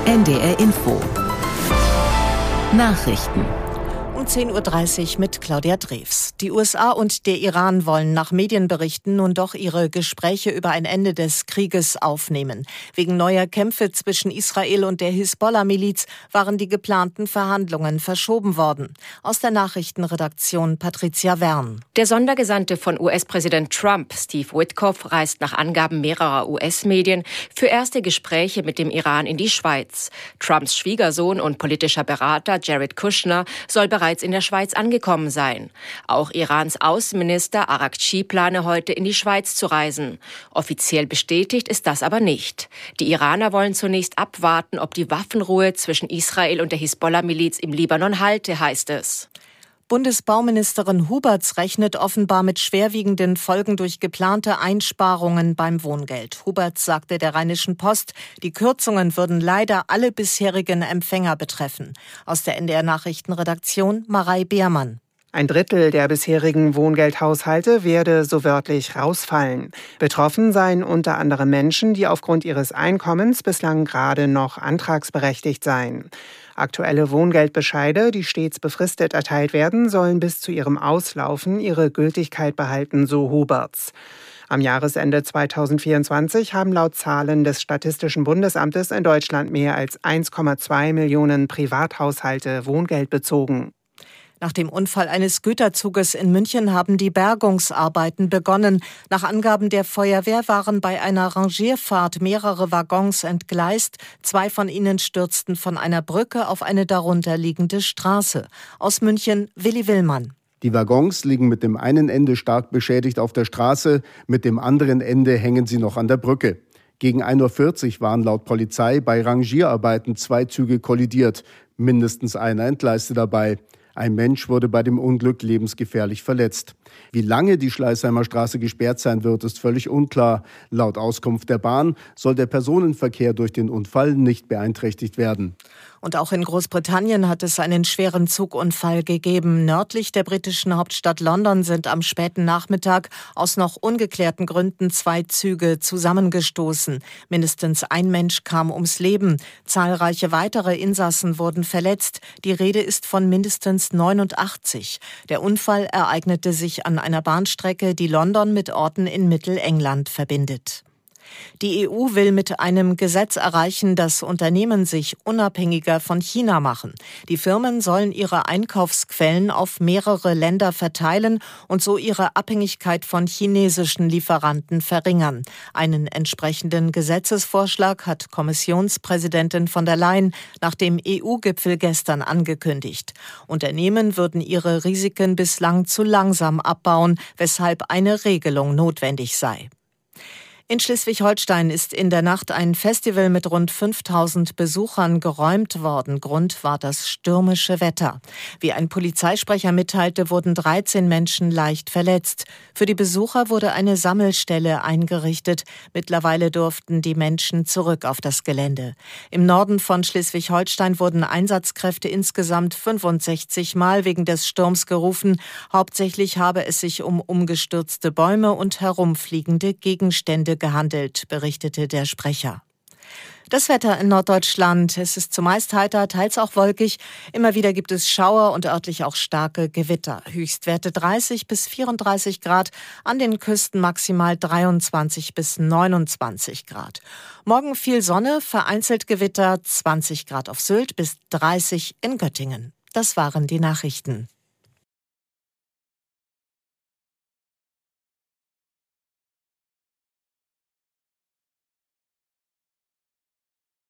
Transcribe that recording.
NDR Info. Nachrichten. Um 10.30 Uhr mit Claudia Drews. Die USA und der Iran wollen nach Medienberichten nun doch ihre Gespräche über ein Ende des Krieges aufnehmen. Wegen neuer Kämpfe zwischen Israel und der Hisbollah-Miliz waren die geplanten Verhandlungen verschoben worden. Aus der Nachrichtenredaktion Patricia Wern. Der Sondergesandte von US-Präsident Trump, Steve Witkoff, reist nach Angaben mehrerer US-Medien für erste Gespräche mit dem Iran in die Schweiz. Trumps Schwiegersohn und politischer Berater Jared Kushner soll bereits in der Schweiz angekommen sein. Auch Irans Außenminister Araghchi plane heute in die Schweiz zu reisen. Offiziell bestätigt ist das aber nicht. Die Iraner wollen zunächst abwarten, ob die Waffenruhe zwischen Israel und der Hisbollah-Miliz im Libanon halte, heißt es. Bundesbauministerin Huberts rechnet offenbar mit schwerwiegenden Folgen durch geplante Einsparungen beim Wohngeld. Huberts sagte der Rheinischen Post, die Kürzungen würden leider alle bisherigen Empfänger betreffen. Aus der NDR-Nachrichtenredaktion Marei Beermann. 1/3 der bisherigen Wohngeldhaushalte werde so wörtlich rausfallen. Betroffen seien unter anderem Menschen, die aufgrund ihres Einkommens bislang gerade noch antragsberechtigt seien. Aktuelle Wohngeldbescheide, die stets befristet erteilt werden, sollen bis zu ihrem Auslaufen ihre Gültigkeit behalten, so Huberts. Am Jahresende 2024 haben laut Zahlen des Statistischen Bundesamtes in Deutschland mehr als 1,2 Millionen Privathaushalte Wohngeld bezogen. Nach dem Unfall eines Güterzuges in München haben die Bergungsarbeiten begonnen. Nach Angaben der Feuerwehr waren bei einer Rangierfahrt mehrere Waggons entgleist. 2 von ihnen stürzten von einer Brücke auf eine darunterliegende Straße. Aus München, Willi Willmann. Die Waggons liegen mit dem einen Ende stark beschädigt auf der Straße, mit dem anderen Ende hängen sie noch an der Brücke. Gegen 1.40 Uhr waren laut Polizei bei Rangierarbeiten 2 Züge kollidiert. Mindestens einer entgleiste dabei. Ein Mensch wurde bei dem Unglück lebensgefährlich verletzt. Wie lange die Schleißheimer Straße gesperrt sein wird, ist völlig unklar. Laut Auskunft der Bahn soll der Personenverkehr durch den Unfall nicht beeinträchtigt werden. Und auch in Großbritannien hat es einen schweren Zugunfall gegeben. Nördlich der britischen Hauptstadt London sind am späten Nachmittag aus noch ungeklärten Gründen 2 Züge zusammengestoßen. Mindestens ein Mensch kam ums Leben. Zahlreiche weitere Insassen wurden verletzt. Die Rede ist von mindestens 89. Der Unfall ereignete sich an einer Bahnstrecke, die London mit Orten in Mittelengland verbindet. Die EU will mit einem Gesetz erreichen, dass Unternehmen sich unabhängiger von China machen. Die Firmen sollen ihre Einkaufsquellen auf mehrere Länder verteilen und so ihre Abhängigkeit von chinesischen Lieferanten verringern. Einen entsprechenden Gesetzesvorschlag hat Kommissionspräsidentin von der Leyen nach dem EU-Gipfel gestern angekündigt. Unternehmen würden ihre Risiken bislang zu langsam abbauen, weshalb eine Regelung notwendig sei. In Schleswig-Holstein ist in der Nacht ein Festival mit rund 5.000 Besuchern geräumt worden. Grund war das stürmische Wetter. Wie ein Polizeisprecher mitteilte, wurden 13 Menschen leicht verletzt. Für die Besucher wurde eine Sammelstelle eingerichtet. Mittlerweile durften die Menschen zurück auf das Gelände. Im Norden von Schleswig-Holstein wurden Einsatzkräfte insgesamt 65 Mal wegen des Sturms gerufen. Hauptsächlich habe es sich um umgestürzte Bäume und herumfliegende Gegenstände gehandelt, berichtete der Sprecher. Das Wetter in Norddeutschland. Es ist zumeist heiter, teils auch wolkig. Immer wieder gibt es Schauer und örtlich auch starke Gewitter. Höchstwerte 30 bis 34 Grad, an den Küsten maximal 23 bis 29 Grad. Morgen viel Sonne, vereinzelt Gewitter, 20 Grad auf Sylt bis 30 in Göttingen. Das waren die Nachrichten.